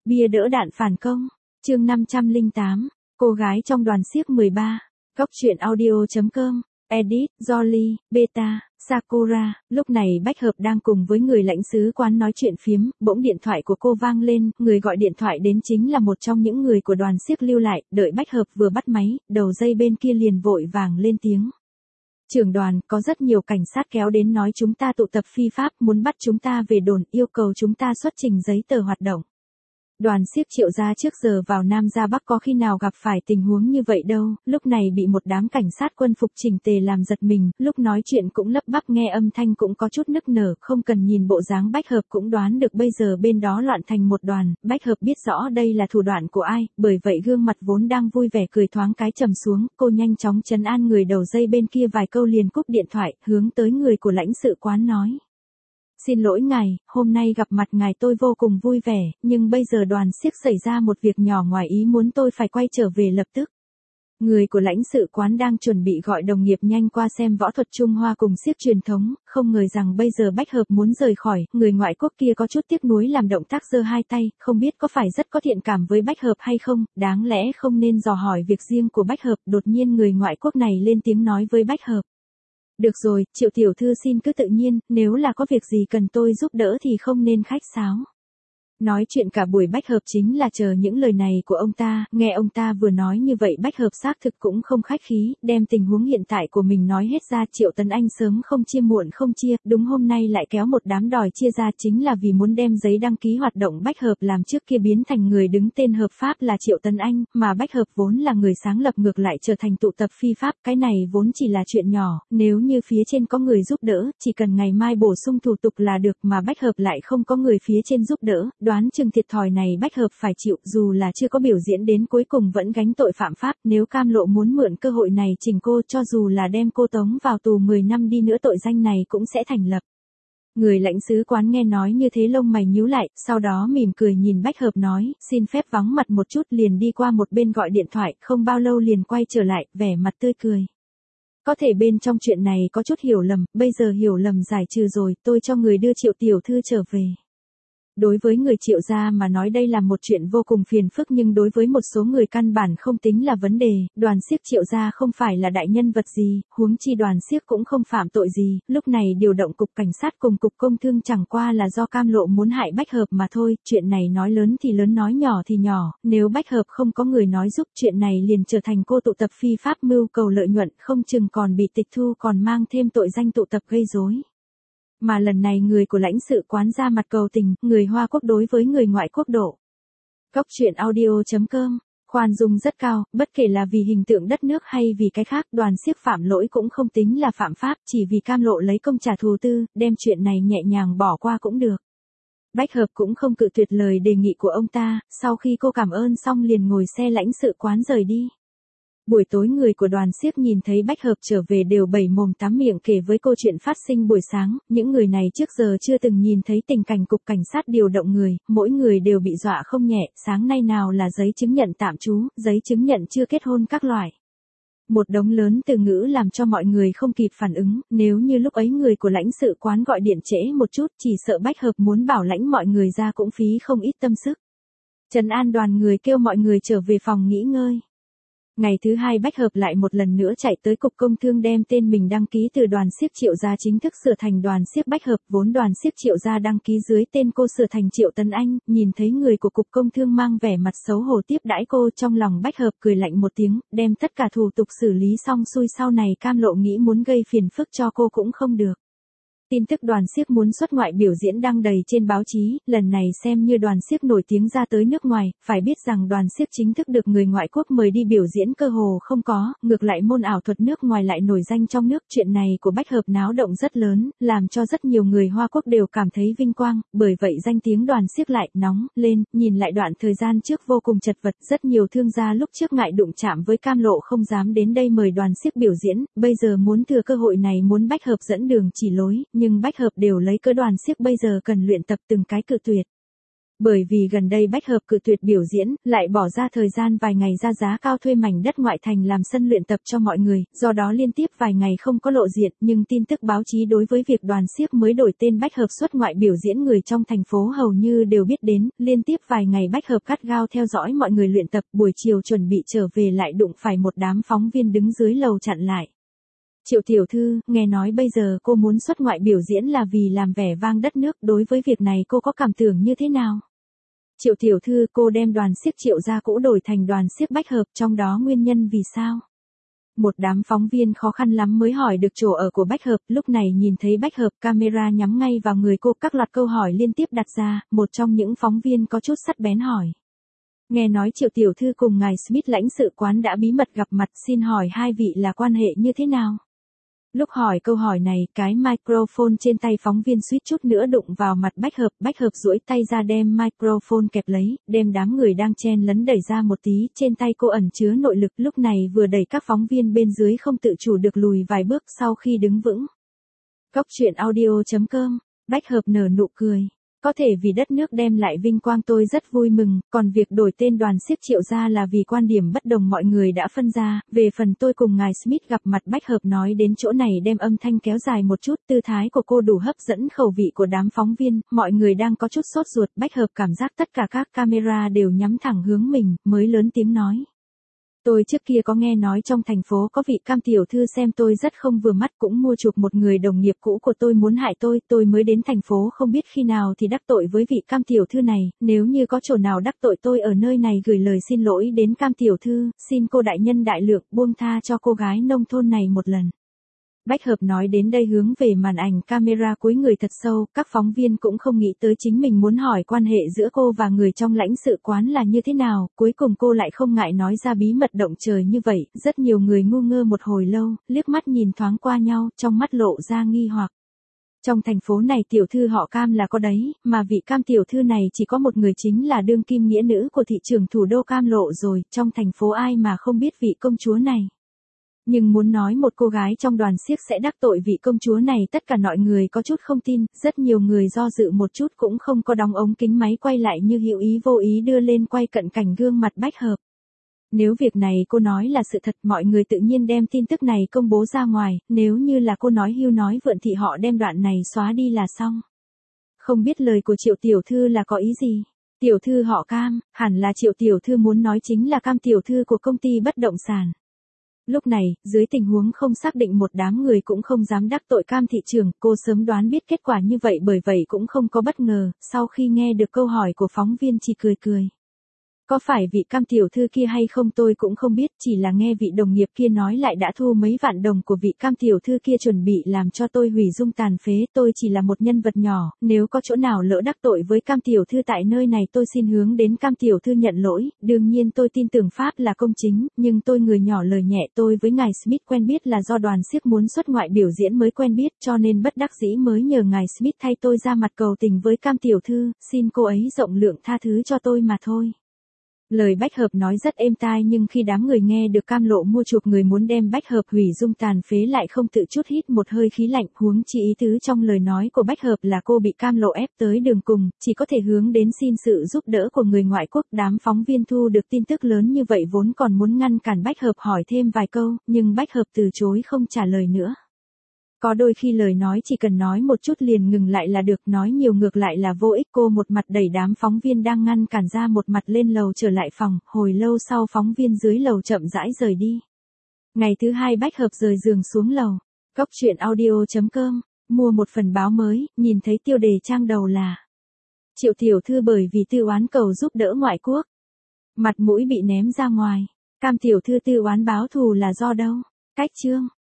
Bia đỡ đạn phản công. Chương 508. Cô gái trong đoàn xiếc 13. Góc truyện audio.com. Edit, Jolly, Beta, Sakura. Lúc này Bách Hợp đang cùng với người lãnh sứ quán nói chuyện phiếm, bỗng điện thoại của cô vang lên, người gọi điện thoại đến chính là một trong những người của đoàn xiếc lưu lại, đợi Bách Hợp vừa bắt máy, đầu dây bên kia liền vội vàng lên tiếng. Trưởng đoàn, có rất nhiều cảnh sát kéo đến nói chúng ta tụ tập phi pháp, muốn bắt chúng ta về đồn, yêu cầu chúng ta xuất trình giấy tờ hoạt động. Đoàn xiếc Triệu gia trước giờ vào Nam ra Bắc có khi nào gặp phải tình huống như vậy đâu, lúc này bị một đám cảnh sát quân phục chỉnh tề làm giật mình, lúc nói chuyện cũng lắp bắp, nghe âm thanh cũng có chút nức nở, không cần nhìn bộ dáng Bách Hợp cũng đoán được bây giờ bên đó loạn thành một đoàn. Bách Hợp biết rõ đây là thủ đoạn của ai, bởi vậy gương mặt vốn đang vui vẻ cười thoáng cái trầm xuống, cô nhanh chóng trấn an người đầu dây bên kia vài câu liền cúp điện thoại, hướng tới người của lãnh sự quán nói. Xin lỗi ngài, hôm nay gặp mặt ngài tôi vô cùng vui vẻ, nhưng bây giờ đoàn xiếc xảy ra một việc nhỏ ngoài ý muốn tôi phải quay trở về lập tức. Người của lãnh sự quán đang chuẩn bị gọi đồng nghiệp nhanh qua xem võ thuật Trung Hoa cùng xiếc truyền thống, không ngờ rằng bây giờ Bách Hợp muốn rời khỏi, người ngoại quốc kia có chút tiếc nuối làm động tác giơ hai tay, không biết có phải rất có thiện cảm với Bách Hợp hay không, đáng lẽ không nên dò hỏi việc riêng của Bách Hợp, đột nhiên người ngoại quốc này lên tiếng nói với Bách Hợp. Được rồi, Triệu tiểu thư xin cứ tự nhiên, nếu là có việc gì cần tôi giúp đỡ thì không nên khách sáo. Nói chuyện cả buổi Bách Hợp chính là chờ những lời này của ông ta, nghe ông ta vừa nói như vậy Bách Hợp xác thực cũng không khách khí, đem tình huống hiện tại của mình nói hết ra. Triệu Tấn Anh sớm không chia muộn không chia, đúng hôm nay lại kéo một đám đòi chia ra chính là vì muốn đem giấy đăng ký hoạt động Bách Hợp làm trước kia biến thành người đứng tên hợp pháp là Triệu Tấn Anh, mà Bách Hợp vốn là người sáng lập ngược lại trở thành tụ tập phi pháp, cái này vốn chỉ là chuyện nhỏ, nếu như phía trên có người giúp đỡ, chỉ cần ngày mai bổ sung thủ tục là được, mà Bách Hợp lại không có người phía trên giúp đỡ, đoán chừng thiệt thòi này Bách Hợp phải chịu, dù là chưa có biểu diễn đến cuối cùng vẫn gánh tội phạm pháp, nếu Cam Lộ muốn mượn cơ hội này chỉnh cô, cho dù là đem cô tống vào tù 10 năm đi nữa tội danh này cũng sẽ thành lập. Người lãnh sứ quán nghe nói như thế lông mày nhíu lại, sau đó mỉm cười nhìn Bách Hợp nói, xin phép vắng mặt một chút, liền đi qua một bên gọi điện thoại, không bao lâu liền quay trở lại, vẻ mặt tươi cười. Có thể bên trong chuyện này có chút hiểu lầm, bây giờ hiểu lầm giải trừ rồi, tôi cho người đưa Triệu tiểu thư trở về. Đối với người Triệu gia mà nói đây là một chuyện vô cùng phiền phức, nhưng đối với một số người căn bản không tính là vấn đề, đoàn xiếc Triệu gia không phải là đại nhân vật gì, huống chi đoàn xiếc cũng không phạm tội gì, lúc này điều động cục cảnh sát cùng cục công thương chẳng qua là do Cam Lộ muốn hại Bách Hợp mà thôi, chuyện này nói lớn thì lớn nói nhỏ thì nhỏ, nếu Bách Hợp không có người nói giúp chuyện này liền trở thành cô tụ tập phi pháp mưu cầu lợi nhuận, không chừng còn bị tịch thu, còn mang thêm tội danh tụ tập gây rối. Mà lần này người của lãnh sự quán ra mặt cầu tình, người Hoa Quốc đối với người ngoại quốc độ. Góc truyện audio.com. Khoan dung rất cao, bất kể là vì hình tượng đất nước hay vì cái khác, đoàn xiếc phạm lỗi cũng không tính là phạm pháp, chỉ vì Cam Lộ lấy công trả thù tư, đem chuyện này nhẹ nhàng bỏ qua cũng được. Bách Hợp cũng không cự tuyệt lời đề nghị của ông ta, sau khi cô cảm ơn xong liền ngồi xe lãnh sự quán rời đi. Buổi tối người của đoàn xiếc nhìn thấy Bách Hợp trở về đều bảy mồm tám miệng kể với cô chuyện phát sinh buổi sáng, những người này trước giờ chưa từng nhìn thấy tình cảnh cục cảnh sát điều động người, mỗi người đều bị dọa không nhẹ, sáng nay nào là giấy chứng nhận tạm trú, giấy chứng nhận chưa kết hôn các loại. Một đống lớn từ ngữ làm cho mọi người không kịp phản ứng, nếu như lúc ấy người của lãnh sự quán gọi điện trễ một chút chỉ sợ Bách Hợp muốn bảo lãnh mọi người ra cũng phí không ít tâm sức. Trấn an đoàn người kêu mọi người trở về phòng nghỉ ngơi. Ngày thứ hai Bách Hợp lại một lần nữa chạy tới cục công thương đem tên mình đăng ký từ đoàn xiếc Triệu gia chính thức sửa thành đoàn xiếc Bách Hợp, vốn đoàn xiếc Triệu gia đăng ký dưới tên cô sửa thành Triệu Tấn Anh, nhìn thấy người của cục công thương mang vẻ mặt xấu hổ tiếp đãi cô, trong lòng Bách Hợp cười lạnh một tiếng, đem tất cả thủ tục xử lý xong xuôi, sau này Cam Lộ nghĩ muốn gây phiền phức cho cô cũng không được. Tin tức đoàn xiếc muốn xuất ngoại biểu diễn đăng đầy trên báo chí, lần này xem như đoàn xiếc nổi tiếng ra tới nước ngoài, phải biết rằng đoàn xiếc chính thức được người ngoại quốc mời đi biểu diễn cơ hồ không có, ngược lại môn ảo thuật nước ngoài lại nổi danh trong nước, chuyện này của Bách Hợp náo động rất lớn, làm cho rất nhiều người Hoa Quốc đều cảm thấy vinh quang, bởi vậy danh tiếng đoàn xiếc lại nóng lên, nhìn lại đoạn thời gian trước vô cùng chật vật, rất nhiều thương gia lúc trước ngại đụng chạm với Cam Lộ không dám đến đây mời đoàn xiếc biểu diễn, bây giờ muốn thừa cơ hội này muốn Bách Hợp dẫn đường chỉ lối, nhưng Bách Hợp đều lấy cớ đoàn xiếc bây giờ cần luyện tập từng cái cự tuyệt. Bởi vì gần đây Bách Hợp cự tuyệt biểu diễn, lại bỏ ra thời gian vài ngày ra giá cao thuê mảnh đất ngoại thành làm sân luyện tập cho mọi người, do đó liên tiếp vài ngày không có lộ diện, nhưng tin tức báo chí đối với việc đoàn xiếc mới đổi tên Bách Hợp xuất ngoại biểu diễn người trong thành phố hầu như đều biết đến, liên tiếp vài ngày Bách Hợp gắt gao theo dõi mọi người luyện tập, buổi chiều chuẩn bị trở về lại đụng phải một đám phóng viên đứng dưới lầu chặn lại. Triệu tiểu thư, nghe nói bây giờ cô muốn xuất ngoại biểu diễn là vì làm vẻ vang đất nước, đối với việc này cô có cảm tưởng như thế nào? Triệu tiểu thư, cô đem đoàn xiếc Triệu gia cũ đổi thành đoàn xiếc Bách Hợp, trong đó nguyên nhân vì sao? Một đám phóng viên khó khăn lắm mới hỏi được chỗ ở của Bách Hợp, lúc này nhìn thấy Bách Hợp, camera nhắm ngay vào người cô, các loạt câu hỏi liên tiếp đặt ra, một trong những phóng viên có chút sắc bén hỏi. Nghe nói Triệu tiểu thư cùng ngài Smith lãnh sự quán đã bí mật gặp mặt, xin hỏi hai vị là quan hệ như thế nào? Lúc hỏi câu hỏi này, cái microphone trên tay phóng viên suýt chút nữa đụng vào mặt Bách Hợp duỗi tay ra đem microphone kẹp lấy, đem đám người đang chen lấn đẩy ra một tí, trên tay cô ẩn chứa nội lực, lúc này vừa đẩy các phóng viên bên dưới không tự chủ được lùi vài bước sau khi đứng vững. Góc truyện audio.com, Bách Hợp nở nụ cười. Có thể vì đất nước đem lại vinh quang tôi rất vui mừng, còn việc đổi tên đoàn xiếc Triệu gia là vì quan điểm bất đồng mọi người đã phân ra, về phần tôi cùng ngài Smith gặp mặt. Bách Hợp nói đến chỗ này đem âm thanh kéo dài một chút, tư thái của cô đủ hấp dẫn khẩu vị của đám phóng viên, mọi người đang có chút sốt ruột, Bách Hợp cảm giác tất cả các camera đều nhắm thẳng hướng mình, mới lớn tiếng nói. Tôi trước kia có nghe nói trong thành phố có vị Cam tiểu thư xem tôi rất không vừa mắt, cũng mua chuộc một người đồng nghiệp cũ của tôi muốn hại tôi mới đến thành phố không biết khi nào thì đắc tội với vị Cam tiểu thư này, nếu như có chỗ nào đắc tội tôi ở nơi này gửi lời xin lỗi đến Cam tiểu thư, xin cô đại nhân đại lượng buông tha cho cô gái nông thôn này một lần. Bách Hợp nói đến đây hướng về màn ảnh camera cúi người thật sâu, các phóng viên cũng không nghĩ tới chính mình muốn hỏi quan hệ giữa cô và người trong lãnh sự quán là như thế nào, cuối cùng cô lại không ngại nói ra bí mật động trời như vậy, rất nhiều người ngu ngơ một hồi lâu, liếc mắt nhìn thoáng qua nhau, trong mắt lộ ra nghi hoặc. Trong thành phố này tiểu thư họ Cam là có đấy, mà vị Cam tiểu thư này chỉ có một người chính là đương kim nghĩa nữ của thị trưởng thủ đô Cam Lộ rồi, trong thành phố ai mà không biết vị công chúa này. Nhưng muốn nói một cô gái trong đoàn xiếc sẽ đắc tội vị công chúa này, tất cả mọi người có chút không tin, rất nhiều người do dự một chút cũng không có đóng ống kính máy quay lại như hữu ý vô ý đưa lên quay cận cảnh gương mặt Bách Hợp. Nếu việc này cô nói là sự thật, mọi người tự nhiên đem tin tức này công bố ra ngoài, nếu như là cô nói hưu nói vượn thì họ đem đoạn này xóa đi là xong. Không biết lời của Triệu tiểu thư là có ý gì? Tiểu thư họ Cam, hẳn là Triệu tiểu thư muốn nói chính là Cam tiểu thư của công ty bất động sản. Lúc này, dưới tình huống không xác định một đám người cũng không dám đắc tội Cam thị trưởng, cô sớm đoán biết kết quả như vậy bởi vậy cũng không có bất ngờ, sau khi nghe được câu hỏi của phóng viên chỉ cười cười. Có phải vị Cam tiểu thư kia hay không tôi cũng không biết, chỉ là nghe vị đồng nghiệp kia nói lại đã thu mấy vạn đồng của vị Cam tiểu thư kia chuẩn bị làm cho tôi hủy dung tàn phế, tôi chỉ là một nhân vật nhỏ, nếu có chỗ nào lỡ đắc tội với Cam tiểu thư tại nơi này tôi xin hướng đến Cam tiểu thư nhận lỗi, đương nhiên tôi tin tưởng pháp là công chính, nhưng tôi người nhỏ lời nhẹ, tôi với ngài Smith quen biết là do đoàn xiếc muốn xuất ngoại biểu diễn mới quen biết, cho nên bất đắc dĩ mới nhờ ngài Smith thay tôi ra mặt cầu tình với Cam tiểu thư, xin cô ấy rộng lượng tha thứ cho tôi mà thôi. Lời Bách Hợp nói rất êm tai nhưng khi đám người nghe được Cam Lộ mua chuộc người muốn đem Bách Hợp hủy dung tàn phế lại không tự chút hít một hơi khí lạnh, huống chi ý tứ trong lời nói của Bách Hợp là cô bị Cam Lộ ép tới đường cùng, chỉ có thể hướng đến xin sự giúp đỡ của người ngoại quốc. Đám phóng viên thu được tin tức lớn như vậy vốn còn muốn ngăn cản Bách Hợp hỏi thêm vài câu, nhưng Bách Hợp từ chối không trả lời nữa. Có đôi khi lời nói chỉ cần nói một chút liền ngừng lại là được, nói nhiều ngược lại là vô ích. Cô một mặt đẩy đám phóng viên đang ngăn cản ra, một mặt lên lầu trở lại phòng, hồi lâu sau phóng viên dưới lầu chậm rãi rời đi. Ngày thứ hai Bách Hợp rời giường xuống lầu. Góc truyện audio.com, mua một phần báo mới, nhìn thấy tiêu đề trang đầu là Triệu tiểu thư bởi vì tư oán cầu giúp đỡ ngoại quốc. Mặt mũi bị ném ra ngoài. Cam tiểu thư tư oán báo thù là do đâu? Cách chương.